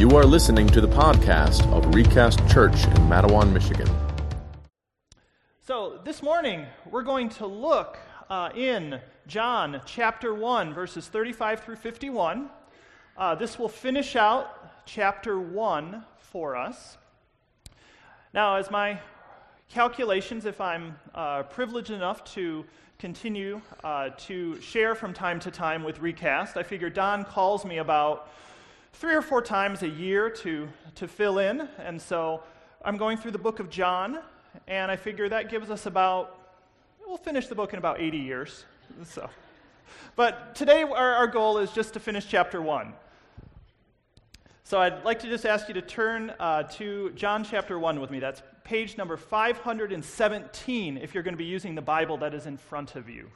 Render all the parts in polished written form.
You are listening to the podcast of Recast Church in Matawan, Michigan. So this morning, we're going to look in John chapter 1, verses 35 through 51. This will finish out chapter 1 for us. Now, as my calculations, if I'm privileged enough to continue to share from time to time with Recast, I figure Don calls me about 3 or 4 times a year to fill in, and so I'm going through the book of John, and I figure that gives us we'll finish the book in about 80 years. But today our goal is just to finish chapter 1. So I'd like to just ask you to turn to John chapter 1 with me. That's page number 517 if you're going to be using the Bible that is in front of you.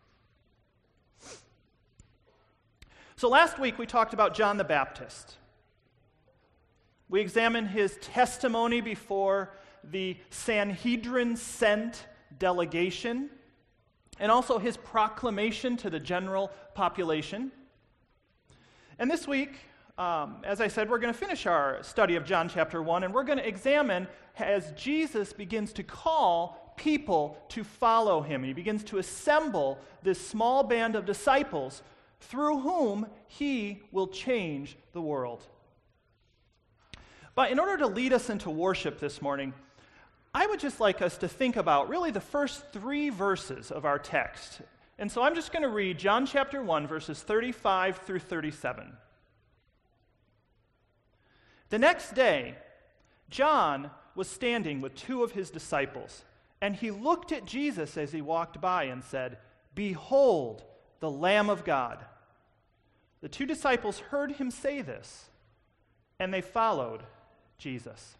So last week we talked about John the Baptist. We examined his testimony before the Sanhedrin sent delegation, and also his proclamation to the general population. And this week, as I said, we're going to finish our study of John chapter 1, and we're going to examine as Jesus begins to call people to follow him. He begins to assemble this small band of disciples through whom he will change the world. But in order to lead us into worship this morning, I would just like us to think about really the first 3 verses of our text. And so I'm just going to read John chapter 1, verses 35 through 37. The next day, John was standing with 2 of his disciples, and he looked at Jesus as he walked by and said, "Behold, the Lamb of God." The 2 disciples heard him say this, and they followed Jesus.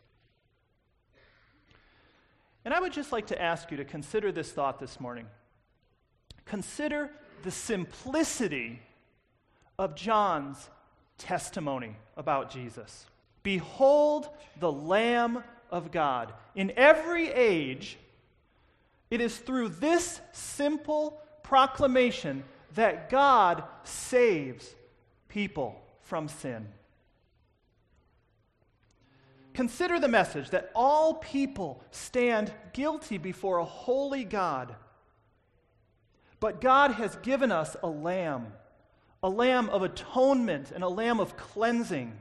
And I would just like to ask you to consider this thought this morning. Consider the simplicity of John's testimony about Jesus. Behold the Lamb of God. In every age, it is through this simple proclamation that God saves people from sin. Consider the message that all people stand guilty before a holy God. But God has given us a lamb of atonement and a lamb of cleansing.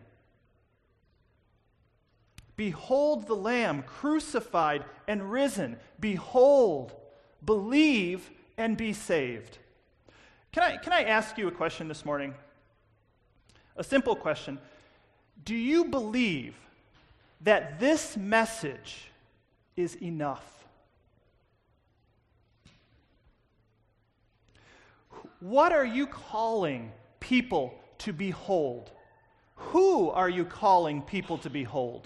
Behold the Lamb crucified and risen. Behold, believe and be saved. Can I ask you a question this morning? A simple question. Do you believe that this message is enough? What are you calling people to behold? Who are you calling people to behold?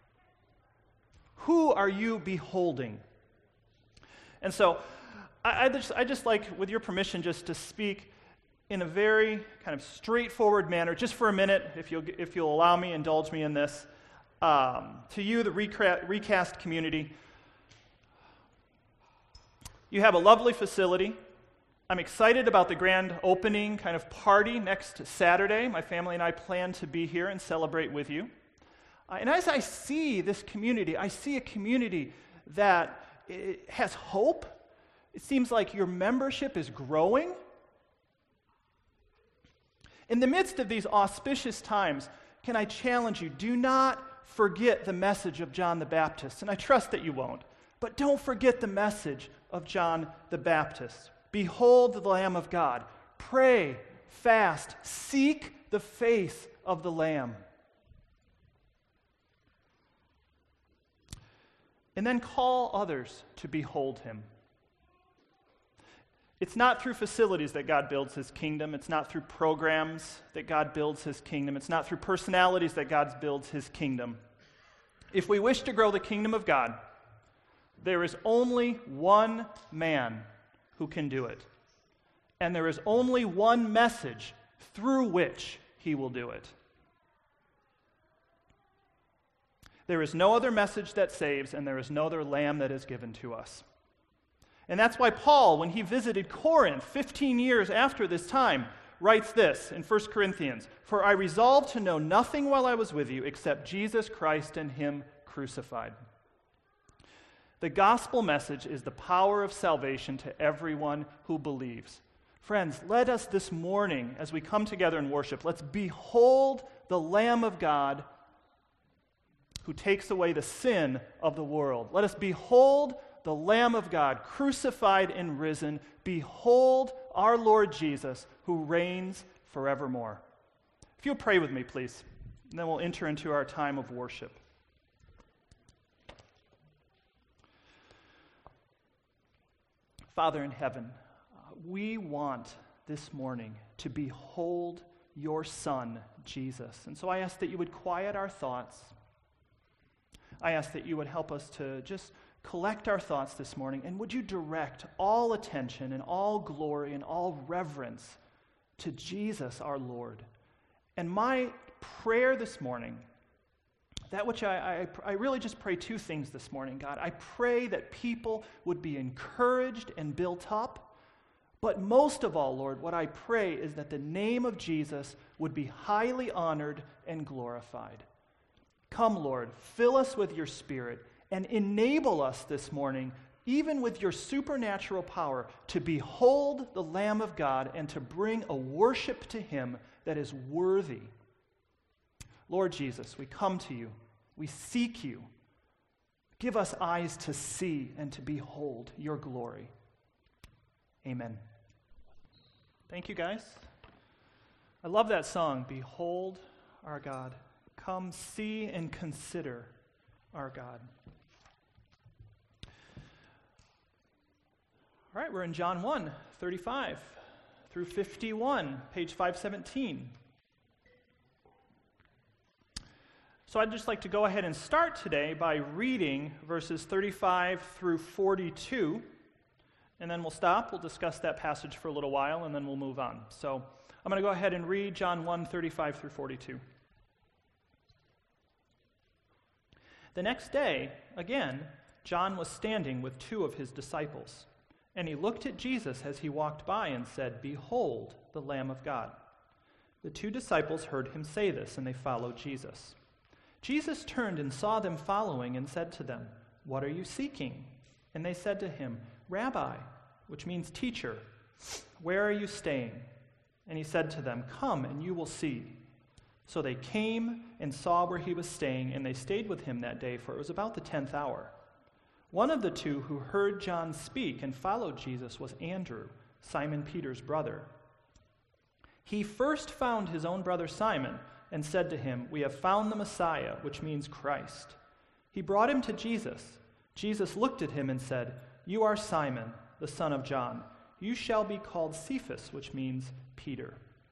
Who are you beholding? And so, I just like, with your permission, just to speak in a very kind of straightforward manner, just for a minute, if you'll allow me, indulge me in this. To you, the Recast community, you have a lovely facility. I'm excited about the grand opening kind of party next Saturday. My family and I plan to be here and celebrate with you. And as I see this community, I see a community that has hope. It seems like your membership is growing. In the midst of these auspicious times, can I challenge you, do not forget the message of John the Baptist. And I trust that you won't. But don't forget the message of John the Baptist. Behold the Lamb of God. Pray, fast, seek the face of the Lamb. And then call others to behold him. It's not through facilities that God builds his kingdom. It's not through programs that God builds his kingdom. It's not through personalities that God builds his kingdom. If we wish to grow the kingdom of God, there is only one man who can do it. And there is only one message through which he will do it. There is no other message that saves, and there is no other lamb that is given to us. And that's why Paul, when he visited Corinth 15 years after this time, writes this in 1 Corinthians, "For I resolved to know nothing while I was with you except Jesus Christ and Him crucified." The gospel message is the power of salvation to everyone who believes. Friends, let us this morning, as we come together in worship, let's behold the Lamb of God who takes away the sin of the world. Let us behold the Lamb of God, crucified and risen. Behold our Lord Jesus, who reigns forevermore. If you'll pray with me, please, and then we'll enter into our time of worship. Father in heaven, we want this morning to behold your Son, Jesus. And so I ask that you would quiet our thoughts. I ask that you would help us to just collect our thoughts this morning, and would you direct all attention and all glory and all reverence to Jesus our Lord. And my prayer this morning, that which I really just pray two things this morning, God. I pray that people would be encouraged and built up, but most of all, Lord, what I pray is that the name of Jesus would be highly honored and glorified. Come, Lord, fill us with your Spirit and enable us this morning, even with your supernatural power, to behold the Lamb of God and to bring a worship to him that is worthy. Lord Jesus, we come to you. We seek you. Give us eyes to see and to behold your glory. Amen. Thank you, guys. I love that song, Behold Our God. Come see and consider our God. All right, we're in John 1, 35 through 51, page 517. So I'd just like to go ahead and start today by reading verses 35 through 42, and then we'll stop. We'll discuss that passage for a little while, and then we'll move on. So I'm going to go ahead and read John 1, 35 through 42. The next day, again, John was standing with two of his disciples, and he looked at Jesus as he walked by and said, "Behold, the Lamb of God." The two disciples heard him say this, and they followed Jesus. Jesus turned and saw them following and said to them, "What are you seeking?" And they said to him, "Rabbi," which means teacher, "where are you staying?" And he said to them, "Come and you will see." So they came and saw where he was staying, and they stayed with him that day, for it was about the 10th hour. One of the two who heard John speak and followed Jesus was Andrew, Simon Peter's brother. He first found his own brother Simon and said to him, "We have found the Messiah," which means Christ. He brought him to Jesus. Jesus looked at him and said, "You are Simon, the son of John. You shall be called Cephas," which means Peter.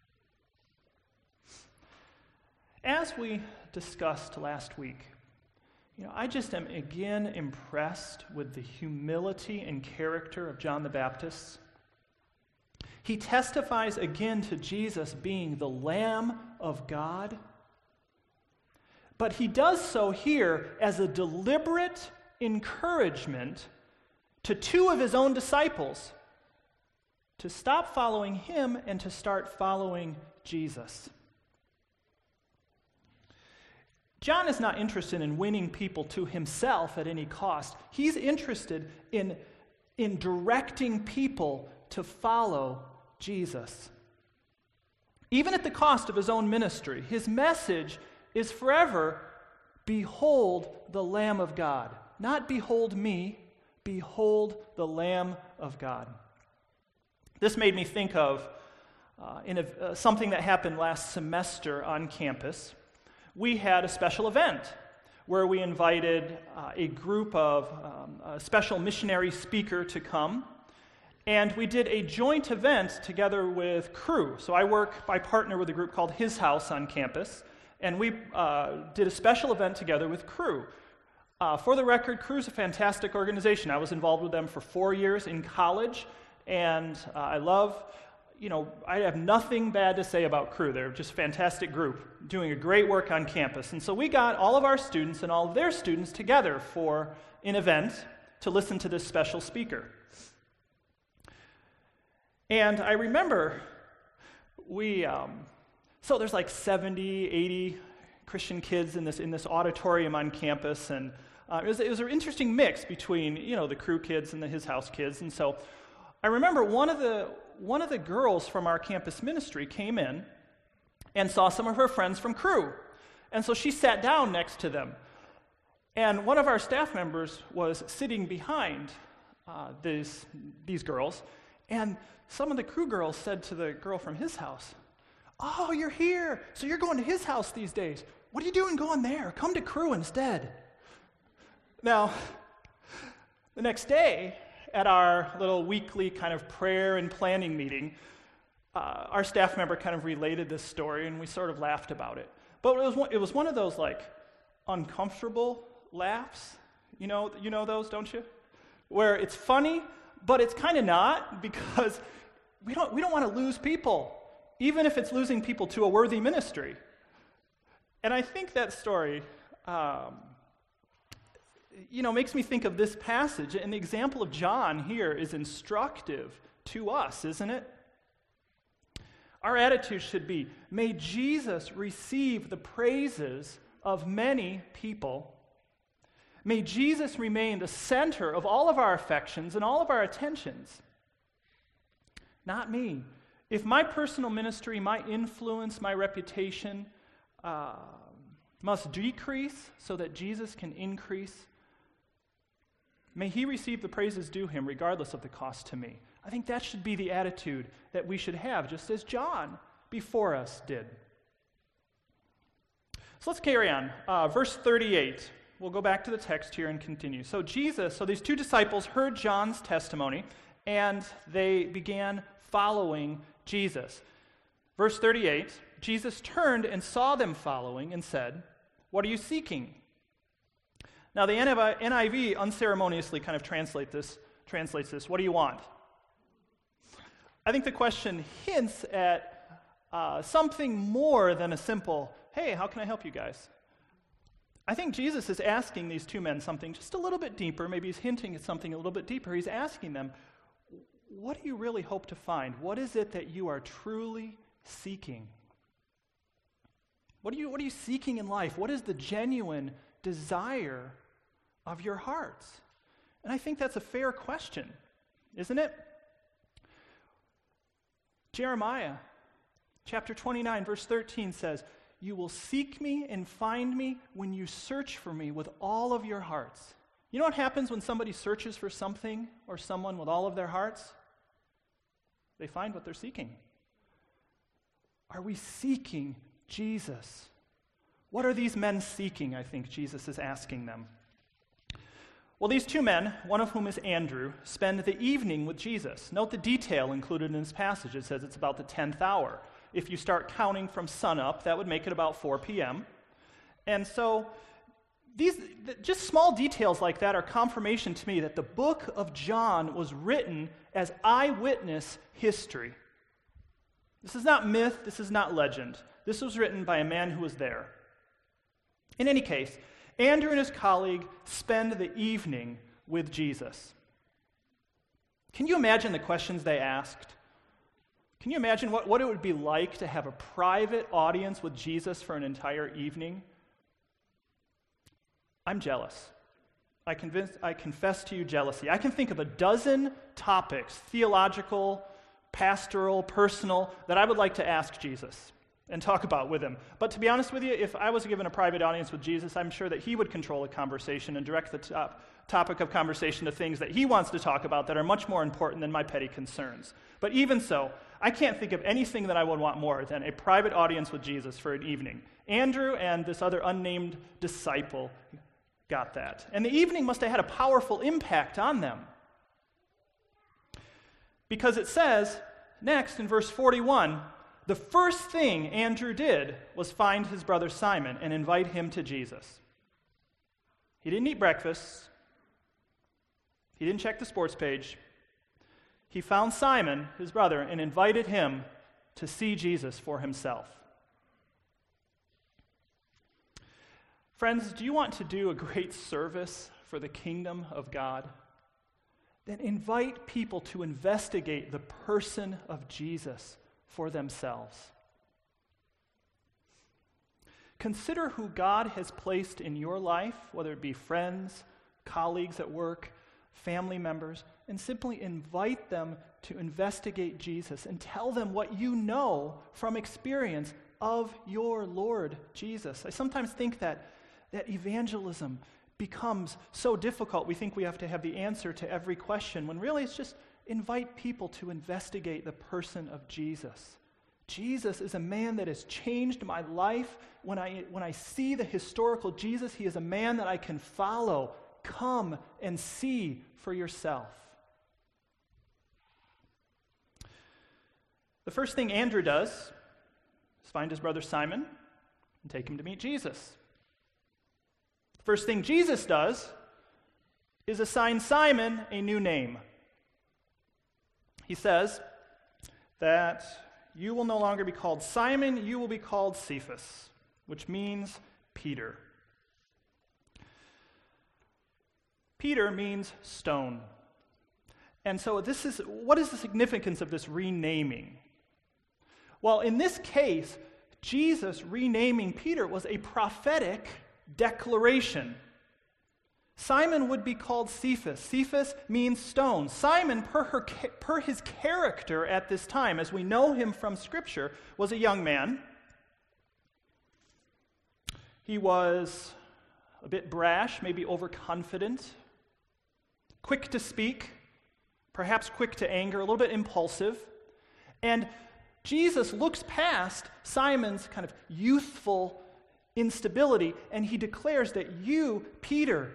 As we discussed last week, I just am again impressed with the humility and character of John the Baptist. He testifies again to Jesus being the Lamb of God, but he does so here as a deliberate encouragement to two of his own disciples to stop following him and to start following Jesus. John is not interested in winning people to himself at any cost. He's interested in directing people to follow Jesus. Even at the cost of his own ministry, his message is forever, "Behold the Lamb of God." Not "behold me," "behold the Lamb of God." This made me think of something that happened last semester on campus. We had a special event where we invited a group of a special missionary speaker to come, and we did a joint event together with Cru. So I partner with a group called His House on campus, and we did a special event together with Cru. For the record, Cru's a fantastic organization. I was involved with them for 4 years in college, and I have nothing bad to say about Cru. They're just a fantastic group, doing a great work on campus. And so we got all of our students and all of their students together for an event to listen to this special speaker. And I remember so there's like 70, 80 Christian kids in this auditorium on campus, and it was an interesting mix between the Cru kids and the His House kids. And so I remember one of the girls from our campus ministry came in and saw some of her friends from Cru, and so she sat down next to them. And one of our staff members was sitting behind these girls, and some of the Cru girls said to the girl from His House, "Oh, you're here, so you're going to His House these days. What are you doing going there? Come to Cru instead." Now, the next day, at our little weekly kind of prayer and planning meeting, our staff member kind of related this story, and we sort of laughed about it. But it was one of those like uncomfortable laughs. You know those, don't you? Where it's funny, but it's kind of not, because we don't want to lose people, even if it's losing people to a worthy ministry. And I think that story, makes me think of this passage, and the example of John here is instructive to us, isn't it? Our attitude should be, may Jesus receive the praises of many people. May Jesus remain the center of all of our affections and all of our attentions. Not me. If my personal ministry, my influence, my reputation must decrease so that Jesus can increase, may He receive the praises due Him regardless of the cost to me. I think that should be the attitude that we should have, just as John before us did. So let's carry on. Verse 38. We'll go back to the text here and continue. So these two disciples heard John's testimony, and they began following Jesus. Verse 38, Jesus turned and saw them following and said, "What are you seeking?" Now the NIV unceremoniously kind of translates this, "What do you want?" I think the question hints at something more than a simple, "Hey, how can I help you guys?" I think Jesus is asking these two men something just a little bit deeper. Maybe He's hinting at something a little bit deeper. He's asking them, what do you really hope to find? What is it that you are truly seeking? What are you seeking in life? What is the genuine desire of your hearts? And I think that's a fair question, isn't it? Jeremiah chapter 29, verse 13 says, "You will seek me and find me when you search for me with all of your hearts." You know what happens when somebody searches for something or someone with all of their hearts? They find what they're seeking. Are we seeking Jesus? What are these men seeking, I think Jesus is asking them. Well, these two men, one of whom is Andrew, spend the evening with Jesus. Note the detail included in this passage. It says it's about the 10th hour. If you start counting from sunup, that would make it about 4 p.m. And so these just small details like that are confirmation to me that the book of John was written as eyewitness history. This is not myth, this is not legend. This was written by a man who was there. In any case, Andrew and his colleague spend the evening with Jesus. Can you imagine the questions they asked? Can you imagine what it would be like to have a private audience with Jesus for an entire evening? I'm jealous. I confess to you jealousy. I can think of a dozen topics, theological, pastoral, personal, that I would like to ask Jesus and talk about with Him. But to be honest with you, if I was given a private audience with Jesus, I'm sure that He would control a conversation and direct the topic of conversation to things that He wants to talk about that are much more important than my petty concerns. But even so, I can't think of anything that I would want more than a private audience with Jesus for an evening. Andrew and this other unnamed disciple got that. And the evening must have had a powerful impact on them. Because it says, next in verse 41, the first thing Andrew did was find his brother Simon and invite him to Jesus. He didn't eat breakfast. He didn't check the sports page. He found Simon, his brother, and invited him to see Jesus for himself. Friends, do you want to do a great service for the kingdom of God? Then invite people to investigate the person of Jesus for themselves. Consider who God has placed in your life, whether it be friends, colleagues at work, family members, and simply invite them to investigate Jesus and tell them what you know from experience of your Lord Jesus. I sometimes think that evangelism becomes so difficult. We think we have to have the answer to every question, when really it's just invite people to investigate the person of Jesus. Jesus is a man that has changed my life. When I see the historical Jesus, he is a man that I can follow. Come and see for yourself. The first thing Andrew does is find his brother Simon and take him to meet Jesus. The first thing Jesus does is assign Simon a new name. He says that you will no longer be called Simon, you will be called Cephas, which means Peter. Peter means stone. And so what is the significance of this renaming? Well, in this case, Jesus renaming Peter was a prophetic declaration. Simon would be called Cephas. Cephas means stone. Simon, per his character at this time, as we know him from Scripture, was a young man. He was a bit brash, maybe overconfident, quick to speak, perhaps quick to anger, a little bit impulsive. And Jesus looks past Simon's kind of youthful instability, and he declares that you, Peter,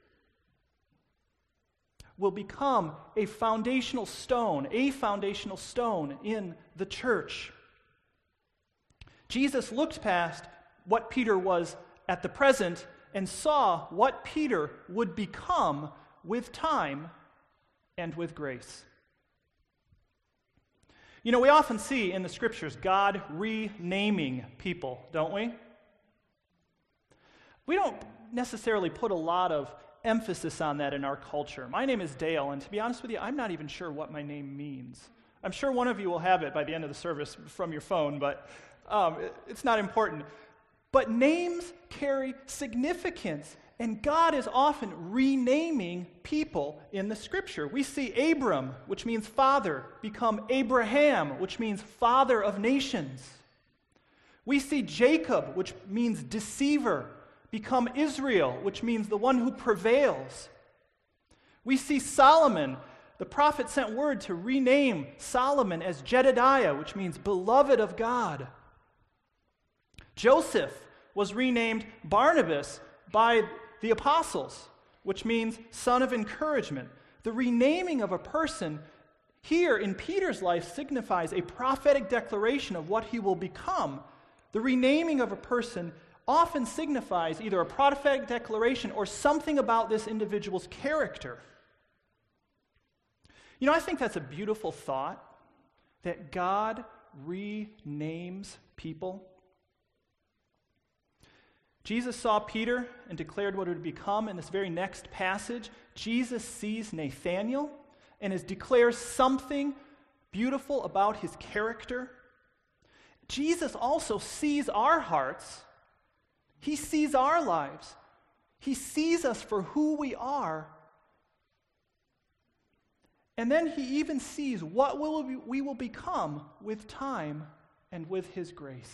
will become a foundational stone in the church. Jesus looked past what Peter was at the present and saw what Peter would become with time and with grace. You know, we often see in the Scriptures God renaming people, don't we? We don't necessarily put a lot of emphasis on that in our culture. My name is Dale, and to be honest with you, I'm not even sure what my name means. I'm sure one of you will have it by the end of the service from your phone, but it's not important. But names carry significance, and God is often renaming people in the Scripture. We see Abram, which means father, become Abraham, which means father of nations. We see Jacob, which means deceiver, become Israel, which means the one who prevails. We see Solomon. The prophet sent word to rename Solomon as Jedediah, which means beloved of God. Joseph was renamed Barnabas by the apostles, which means son of encouragement. The renaming of a person here in Peter's life signifies a prophetic declaration of what he will become. The renaming of a person often signifies either a prophetic declaration or something about this individual's character. You know, I think that's a beautiful thought, that God renames people. Jesus saw Peter and declared what it would become. In this very next passage, Jesus sees Nathanael and declares something beautiful about his character. Jesus also sees our hearts. He sees our lives. He sees us for who we are. And then he even sees what we will become with time and with his grace.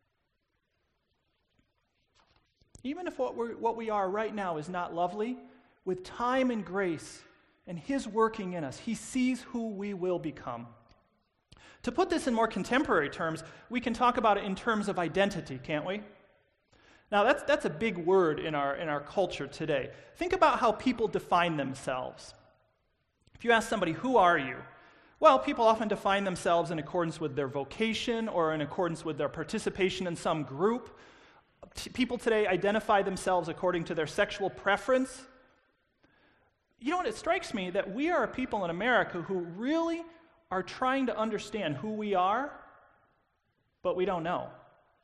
Even if what we are right now is not lovely, with time and grace and his working in us, he sees who we will become. To put this in more contemporary terms, we can talk about it in terms of identity, can't we? Now, that's a big word in our culture today. Think about how people define themselves. If you ask somebody, who are you? Well, people often define themselves in accordance with their vocation or in accordance with their participation in some group. People today identify themselves according to their sexual preference. You know what? It strikes me that we are a people in America who really are trying to understand who we are, but we don't know.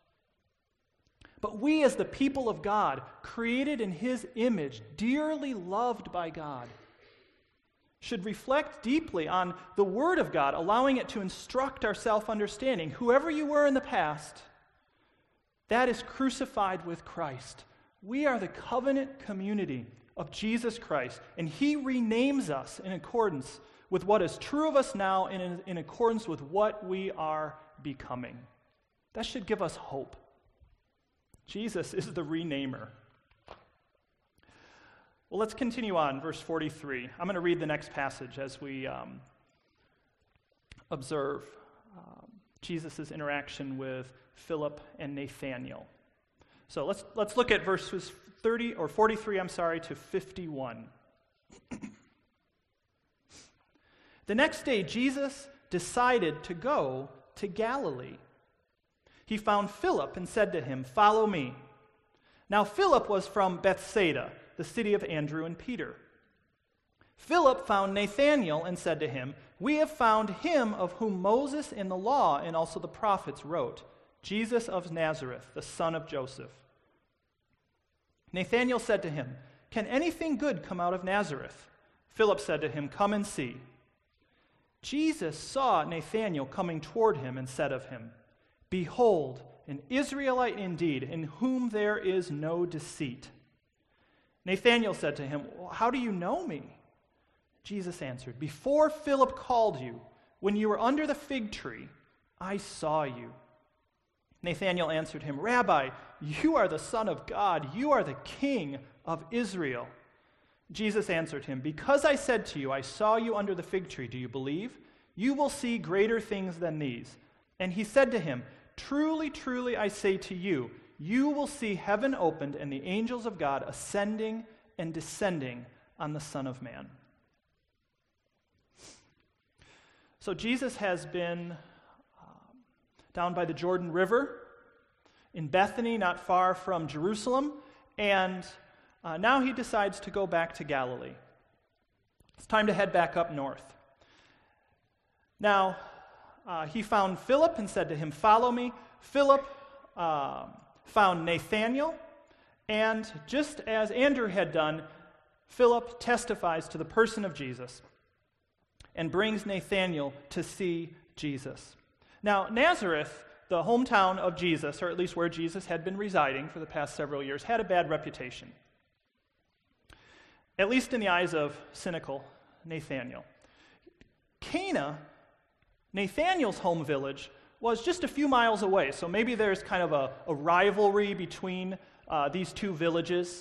But we, as the people of God, created in his image, dearly loved by God, should reflect deeply on the Word of God, allowing it to instruct our self-understanding. Whoever you were in the past, that is crucified with Christ. We are the covenant community of Jesus Christ, and He renames us in accordance with what is true of us now and in accordance with what we are becoming. That should give us hope. Jesus is the renamer. Well, let's continue on, verse 43. I'm going to read the next passage as we observe Jesus' interaction with Philip and Nathanael. So let's look at verses 43 to 51. The next day, Jesus decided to go to Galilee. He found Philip and said to him, "Follow me." Now Philip was from Bethsaida, the city of Andrew and Peter. Philip found Nathanael and said to him, "We have found him of whom Moses in the law and also the prophets wrote, Jesus of Nazareth, the son of Joseph." Nathanael said to him, "Can anything good come out of Nazareth?" Philip said to him, "Come and see." Jesus saw Nathanael coming toward him and said of him, "Behold, an Israelite indeed, in whom there is no deceit." Nathanael said to him, "How do you know me?" Jesus answered, "Before Philip called you, when you were under the fig tree, I saw you." Nathanael answered him, "Rabbi, you are the Son of God. You are the King of Israel." Jesus answered him, "Because I said to you, I saw you under the fig tree, do you believe? You will see greater things than these." And he said to him, "Truly, truly, I say to you, you will see heaven opened and the angels of God ascending and descending on the Son of Man." So Jesus has been down by the Jordan River in Bethany, not far from Jerusalem, and now he decides to go back to Galilee. It's time to head back up north. Now, he found Philip and said to him, "Follow me." Philip found Nathanael, and just as Andrew had done, Philip testifies to the person of Jesus and brings Nathanael to see Jesus. Now, Nazareth, the hometown of Jesus, or at least where Jesus had been residing for the past several years, had a bad reputation, at least in the eyes of cynical Nathanael. Cana, Nathanael's home village, was just a few miles away, so maybe there's kind of a rivalry between these two villages.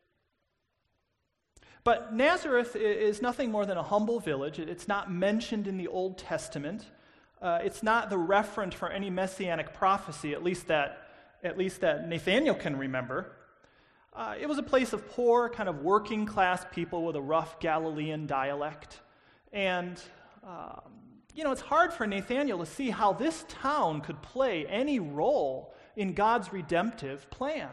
But Nazareth is nothing more than a humble village. It's not mentioned in the Old Testament. It's not the referent for any messianic prophecy, at least that Nathanael can remember. It was a place of poor, kind of working class people with a rough Galilean dialect. And, it's hard for Nathanael to see how this town could play any role in God's redemptive plan.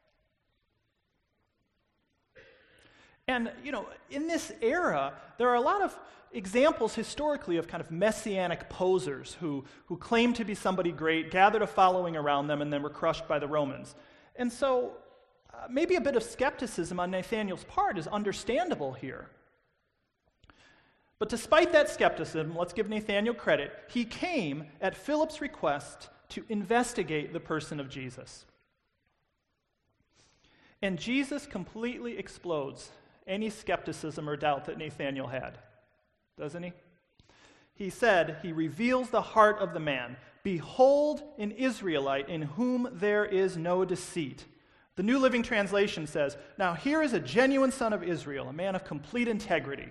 And, in this era, there are a lot of examples historically of kind of messianic posers who claimed to be somebody great, gathered a following around them, and then were crushed by the Romans. And so maybe a bit of skepticism on Nathanael's part is understandable here. But despite that skepticism, let's give Nathanael credit, he came at Philip's request to investigate the person of Jesus. And Jesus completely explodes any skepticism or doubt that Nathanael had, doesn't he? He said, he reveals the heart of the man. "Behold, an Israelite in whom there is no deceit." The New Living Translation says, "Now here is a genuine son of Israel, a man of complete integrity."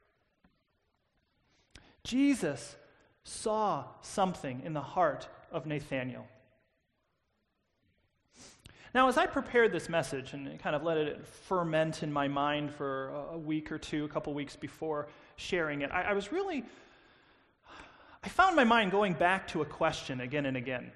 Jesus saw something in the heart of Nathanael. Now, as I prepared this message and kind of let it ferment in my mind for a week or two, a couple weeks before sharing it, I found my mind going back to a question again and again.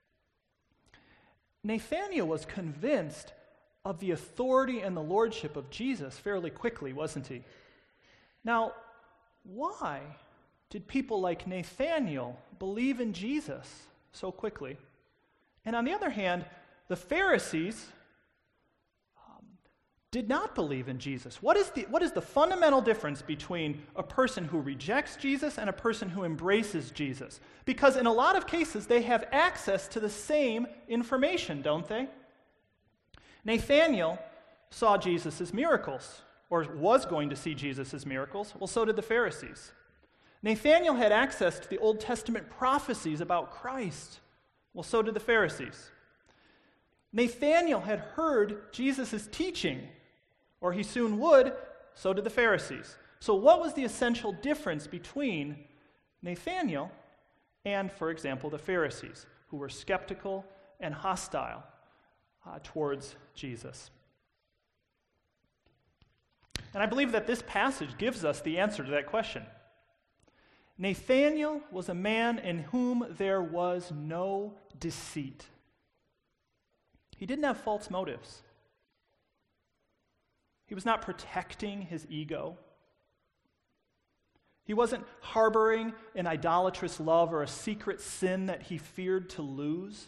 Nathanael was convinced of the authority and the lordship of Jesus fairly quickly, wasn't he? Now, why did people like Nathanael believe in Jesus so quickly? And on the other hand, the Pharisees did not believe in Jesus. What is the fundamental difference between a person who rejects Jesus and a person who embraces Jesus? Because in a lot of cases, they have access to the same information, don't they? Nathanael saw Jesus' miracles, or was going to see Jesus' miracles. Well, so did the Pharisees. Nathanael had access to the Old Testament prophecies about Christ. Well, so did the Pharisees. Nathanael had heard Jesus' teaching, or he soon would, so did the Pharisees. So what was the essential difference between Nathanael and, for example, the Pharisees, who were skeptical and hostile towards Jesus? And I believe that this passage gives us the answer to that question. Nathanael was a man in whom there was no deceit. He didn't have false motives. He was not protecting his ego. He wasn't harboring an idolatrous love or a secret sin that he feared to lose.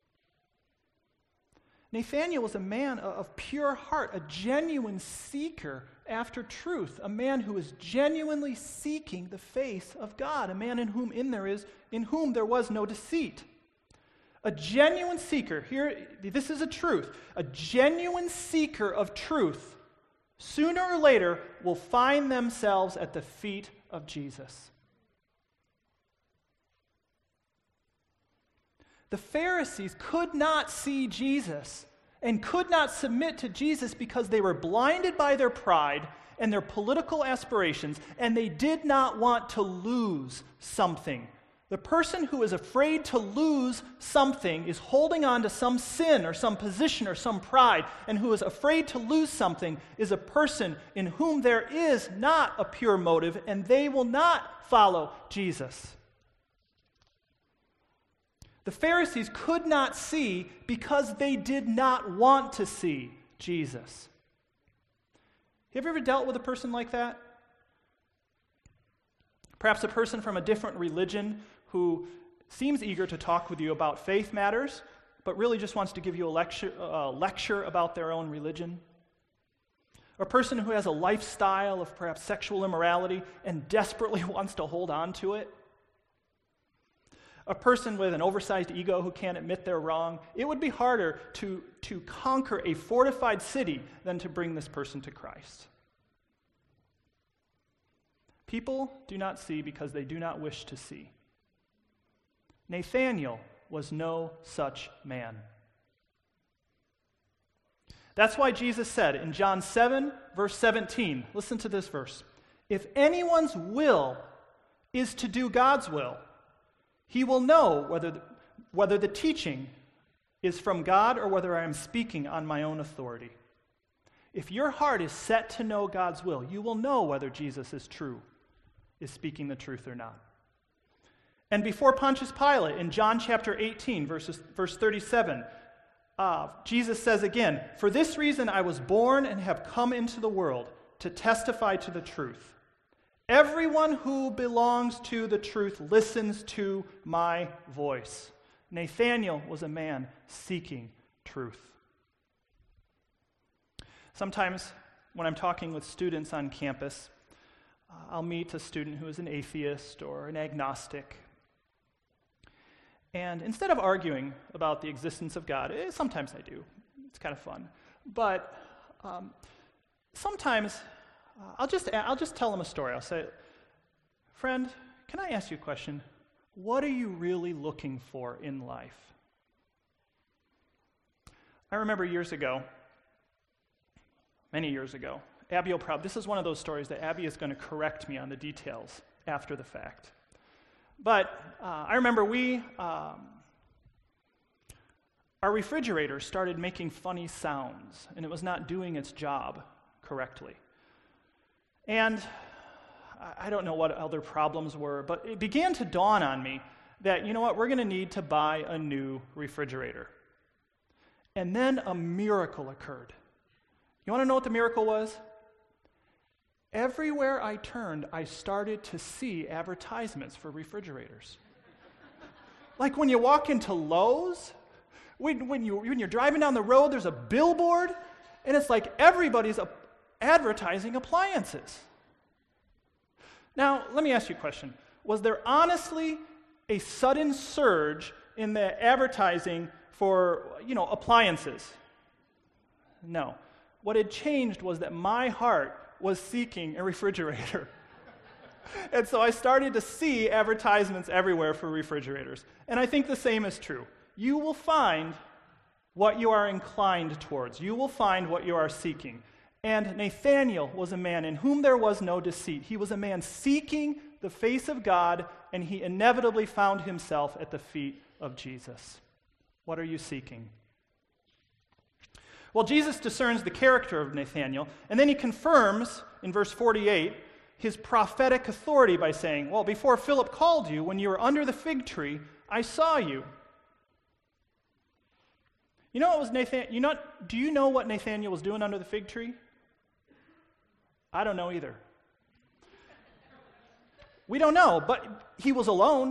Nathanael was a man of pure heart, a genuine seeker after truth, a man who was genuinely seeking the face of God, a man in whom there was no deceit. A genuine seeker, here, this is a truth, a genuine seeker of truth, sooner or later will find themselves at the feet of Jesus. The Pharisees could not see Jesus and could not submit to Jesus because they were blinded by their pride and their political aspirations, and they did not want to lose something. The person who is afraid to lose something is holding on to some sin or some position or some pride, and who is afraid to lose something is a person in whom there is not a pure motive, and they will not follow Jesus. The Pharisees could not see because they did not want to see Jesus. Have you ever dealt with a person like that? Perhaps a person from a different religion who seems eager to talk with you about faith matters, but really just wants to give you a lecture about their own religion. A person who has a lifestyle of perhaps sexual immorality and desperately wants to hold on to it. A person with an oversized ego who can't admit they're wrong. It would be harder to conquer a fortified city than to bring this person to Christ. People do not see because they do not wish to see. Nathanael was no such man. That's why Jesus said in John 7, verse 17, listen to this verse, "If anyone's will is to do God's will, he will know whether the teaching is from God or whether I am speaking on my own authority." If your heart is set to know God's will, you will know whether Jesus is speaking the truth or not. And before Pontius Pilate, in John chapter 18, verse 37, Jesus says again, "For this reason I was born and have come into the world, to testify to the truth. Everyone who belongs to the truth listens to my voice." Nathanael was a man seeking truth. Sometimes when I'm talking with students on campus, I'll meet a student who is an atheist or an agnostic. And instead of arguing about the existence of God, sometimes I do. It's kind of fun. But sometimes I'll just tell them a story. I'll say, "Friend, can I ask you a question? What are you really looking for in life?" I remember many years ago, Abby will this is one of those stories that Abby is going to correct me on the details after the fact. But I remember our refrigerator started making funny sounds, and it was not doing its job correctly. And I don't know what other problems were, but it began to dawn on me that, you know what, we're going to need to buy a new refrigerator. And then a miracle occurred. You want to know what the miracle was? Everywhere I turned, I started to see advertisements for refrigerators. Like when you walk into Lowe's, when you're driving down the road, there's a billboard, and it's like everybody's advertising appliances. Now, let me ask you a question. Was there honestly a sudden surge in the advertising for, appliances? No. What had changed was that my heart was seeking a refrigerator. And so I started to see advertisements everywhere for refrigerators. And I think the same is true. You will find what you are inclined towards. You will find what you are seeking. And Nathanael was a man in whom there was no deceit. He was a man seeking the face of God, and he inevitably found himself at the feet of Jesus. What are you seeking? Well, Jesus discerns the character of Nathanael, and then he confirms in verse 48 his prophetic authority by saying, well, before Philip called you, when you were under the fig tree, I saw you. You know what was do you know what Nathanael was doing under the fig tree? I don't know either. We don't know, but he was alone.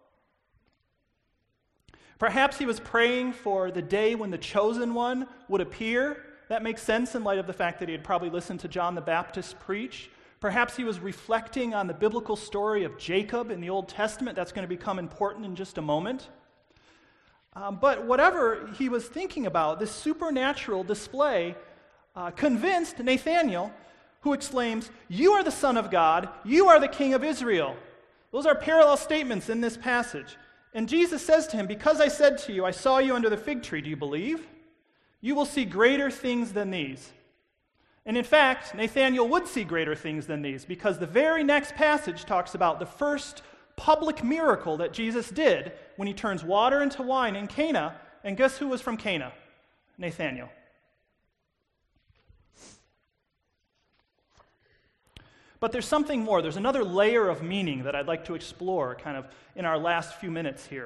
Perhaps he was praying for the day when the chosen one would appear. That makes sense in light of the fact that he had probably listened to John the Baptist preach. Perhaps he was reflecting on the biblical story of Jacob in the Old Testament. That's going to become important in just a moment. But whatever he was thinking about, this supernatural display convinced Nathanael, who exclaims, "You are the Son of God, you are the King of Israel." Those are parallel statements in this passage. And Jesus says to him, "Because I said to you, I saw you under the fig tree, do you believe? You will see greater things than these." And in fact, Nathanael would see greater things than these, because the very next passage talks about the first public miracle that Jesus did when he turns water into wine in Cana. And guess who was from Cana? Nathanael. But there's something more. There's another layer of meaning that I'd like to explore kind of in our last few minutes here.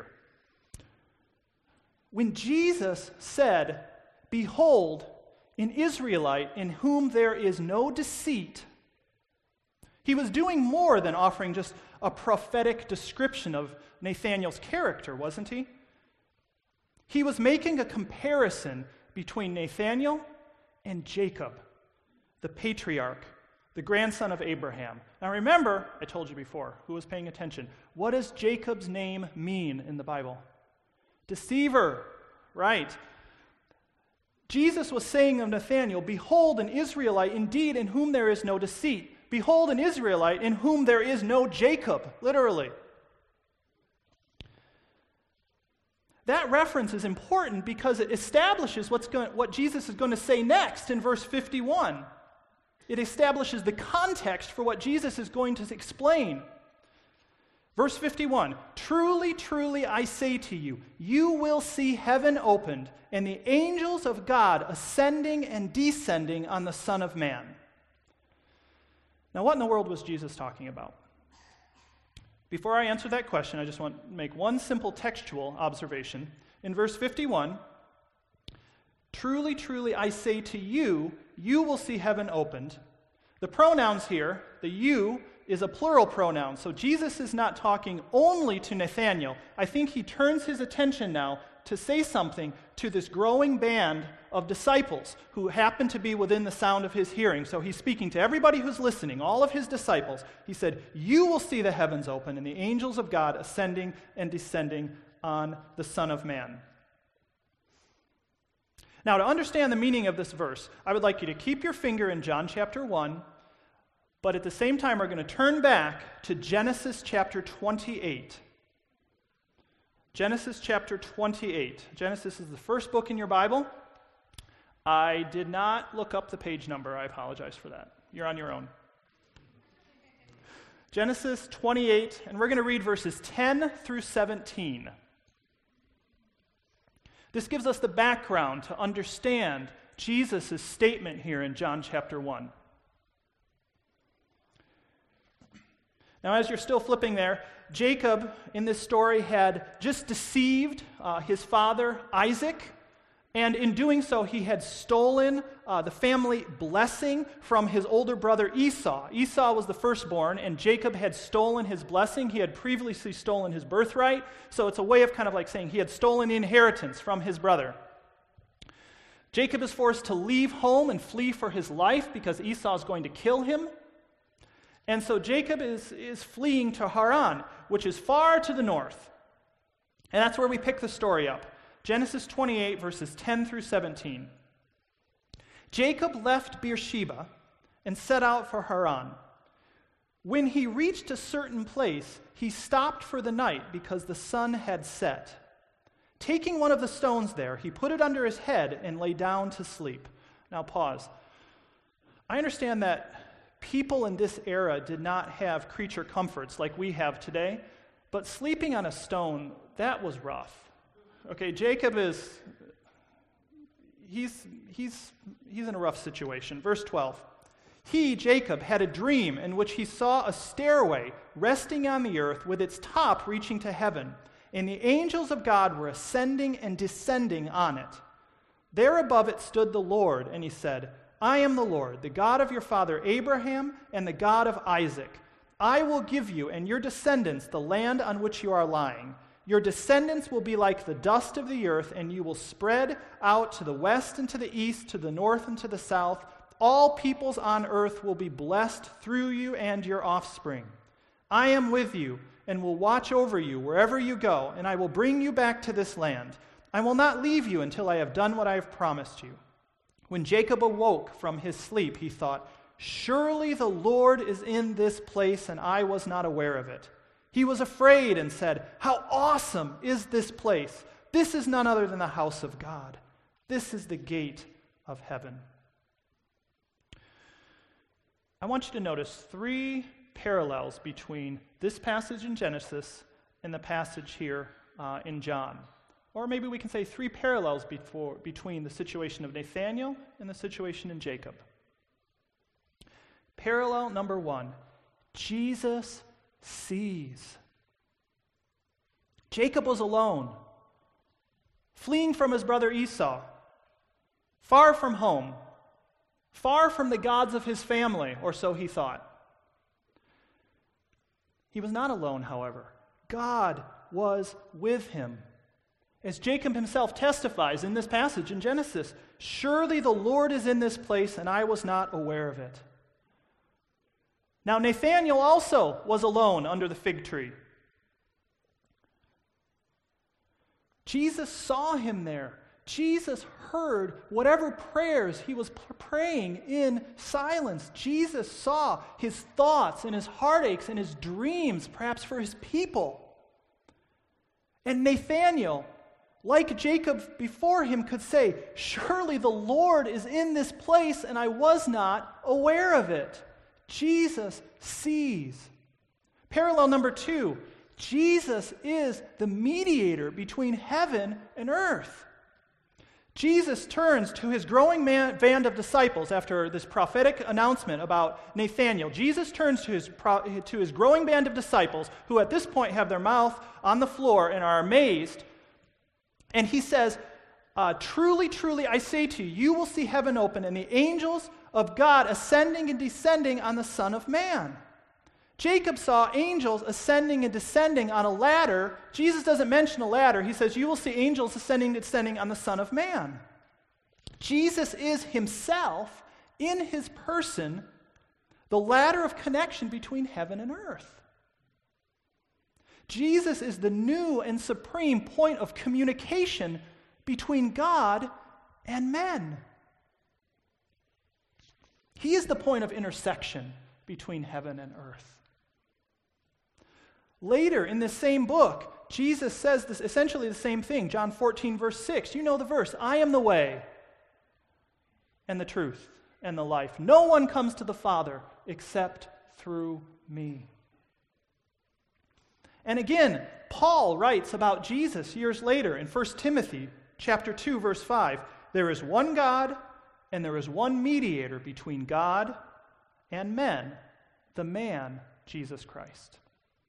When Jesus said, "Behold, an Israelite in whom there is no deceit," he was doing more than offering just a prophetic description of Nathanael's character, wasn't he? He was making a comparison between Nathanael and Jacob, the patriarch, the grandson of Abraham. Now remember, I told you before, who was paying attention, what does Jacob's name mean in the Bible? Deceiver, right? Jesus was saying of Nathanael, "Behold, an Israelite indeed in whom there is no deceit. Behold, an Israelite in whom there is no Jacob," literally. That reference is important because it establishes what Jesus is going to say next in verse 51. It establishes the context for what Jesus is going to explain. Verse 51, "Truly, truly, I say to you, you will see heaven opened and the angels of God ascending and descending on the Son of Man." Now, what in the world was Jesus talking about? Before I answer that question, I just want to make one simple textual observation. In verse 51, "Truly, truly, I say to you, you will see heaven opened." The pronouns here, the you, is a plural pronoun. So Jesus is not talking only to Nathanael. I think he turns his attention now to say something to this growing band of disciples who happen to be within the sound of his hearing. So he's speaking to everybody who's listening, all of his disciples. He said, "You will see the heavens open and the angels of God ascending and descending on the Son of Man." Now, to understand the meaning of this verse, I would like you to keep your finger in John chapter 1, but at the same time, we're going to turn back to Genesis chapter 28. Genesis chapter 28. Genesis is the first book in your Bible. I did not look up the page number. I apologize for that. You're on your own. Genesis 28, and we're going to read verses 10 through 17. This gives us the background to understand Jesus' statement here in John chapter 1. Now, as you're still flipping there, Jacob in this story had just deceived his father Isaac, and in doing so, he had stolen the family blessing from his older brother Esau. Esau was the firstborn, and Jacob had stolen his blessing. He had previously stolen his birthright, so it's a way of kind of like saying he had stolen the inheritance from his brother. Jacob is forced to leave home and flee for his life because Esau is going to kill him. And so Jacob is fleeing to Haran, which is far to the north. And that's where we pick the story up. Genesis 28, verses 10 through 17. Jacob left Beersheba and set out for Haran. When he reached a certain place, he stopped for the night because the sun had set. Taking one of the stones there, he put it under his head and lay down to sleep. Now pause. I understand that people in this era did not have creature comforts like we have today, but sleeping on a stone, that was rough. Okay, Jacob he's in a rough situation. Verse 12. He, Jacob, had a dream in which he saw a stairway resting on the earth with its top reaching to heaven, and the angels of God were ascending and descending on it. There above it stood the Lord, and he said, I am the Lord, the God of your father Abraham and the God of Isaac. I will give you and your descendants the land on which you are lying. Your descendants will be like the dust of the earth, and you will spread out to the west and to the east, to the north and to the south. All peoples on earth will be blessed through you and your offspring. I am with you and will watch over you wherever you go, and I will bring you back to this land. I will not leave you until I have done what I have promised you. When Jacob awoke from his sleep, he thought, surely the Lord is in this place, and I was not aware of it. He was afraid and said, how awesome is this place? This is none other than the house of God. This is the gate of heaven. I want you to notice three parallels between this passage in Genesis and the passage here in John. Or maybe we can say three parallels between the situation of Nathanael and the situation in Jacob. Parallel number one, Jesus sees. Jacob was alone, fleeing from his brother Esau, far from home, far from the gods of his family, or so he thought. He was not alone, however. God was with him. As Jacob himself testifies in this passage in Genesis, surely the Lord is in this place, and I was not aware of it. Now, Nathanael also was alone under the fig tree. Jesus saw him there. Jesus heard whatever prayers he was praying in silence. Jesus saw his thoughts and his heartaches and his dreams, perhaps for his people. And Nathanael, like Jacob before him, could say, surely the Lord is in this place, and I was not aware of it. Jesus sees. Parallel number two, Jesus is the mediator between heaven and earth. Jesus turns to his growing band of disciples after this prophetic announcement about Nathanael. Jesus turns to his growing band of disciples, who at this point have their mouth on the floor and are amazed, and he says, truly, truly, I say to you, you will see heaven open and the angels of God ascending and descending on the Son of Man. Jacob saw angels ascending and descending on a ladder. Jesus doesn't mention a ladder. He says, you will see angels ascending and descending on the Son of Man. Jesus is himself, in his person, the ladder of connection between heaven and earth. Jesus is the new and supreme point of communication between God and men. He is the point of intersection between heaven and earth. Later in this same book, Jesus says this essentially the same thing. John 14, verse 6. You know the verse. I am the way and the truth and the life. No one comes to the Father except through me. And again, Paul writes about Jesus years later in 1 Timothy chapter 2, verse 5. There is one God and there is one mediator between God and men, the man, Jesus Christ.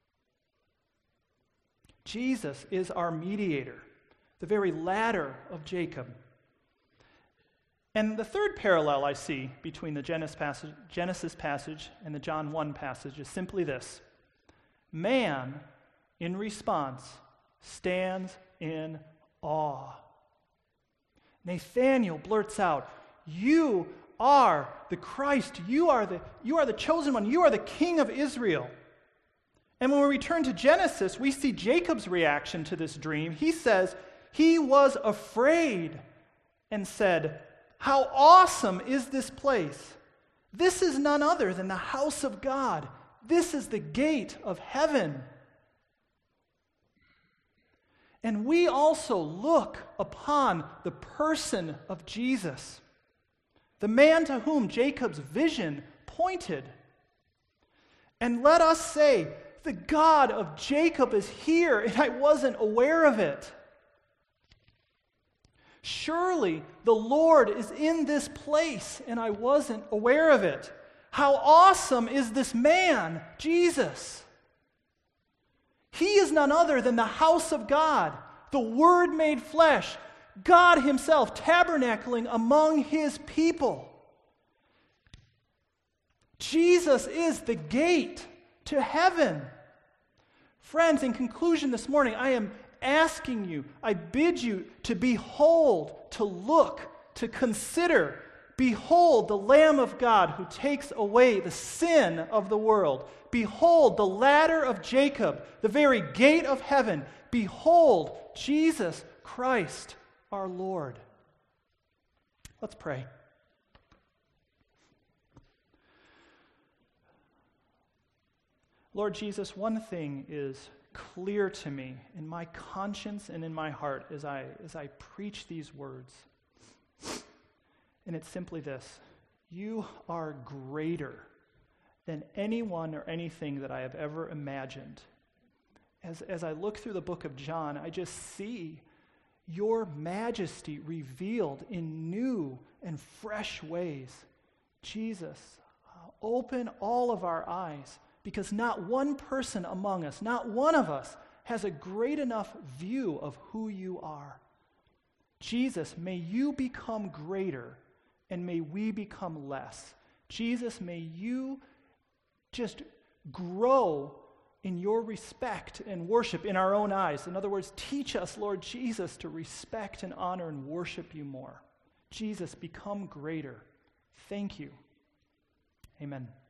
Jesus is our mediator, the very ladder of Jacob. And the third parallel I see between the Genesis passage and the John 1 passage is simply this. Man, in response, stands in awe. Nathanael blurts out, "You are the Christ. You are the chosen one. You are the King of Israel." And when we return to Genesis, we see Jacob's reaction to this dream. He says, he was afraid and said, "How awesome is this place? This is none other than the house of God. This is the gate of heaven." And we also look upon the person of Jesus, the man to whom Jacob's vision pointed. And let us say, the God of Jacob is here, and I wasn't aware of it. Surely the Lord is in this place, and I wasn't aware of it. How awesome is this man, Jesus? He is none other than the house of God, the Word made flesh, God Himself tabernacling among His people. Jesus is the gate to heaven. Friends, in conclusion this morning, I am asking you, I bid you to behold, to look, to consider. Behold the Lamb of God who takes away the sin of the world. Behold the ladder of Jacob, the very gate of heaven. Behold Jesus Christ our Lord. Let's pray. Lord Jesus, one thing is clear to me in my conscience and in my heart as I preach these words. And it's simply this: you are greater than anyone or anything that I have ever imagined. As I look through the book of John, I just see your majesty revealed in new and fresh ways. Jesus, open all of our eyes, because not one person among us, not one of us, has a great enough view of who you are. Jesus, may you become greater, and may we become less. Jesus, may you just grow in your respect and worship in our own eyes. In other words, teach us, Lord Jesus, to respect and honor and worship you more. Jesus, become greater. Thank you. Amen.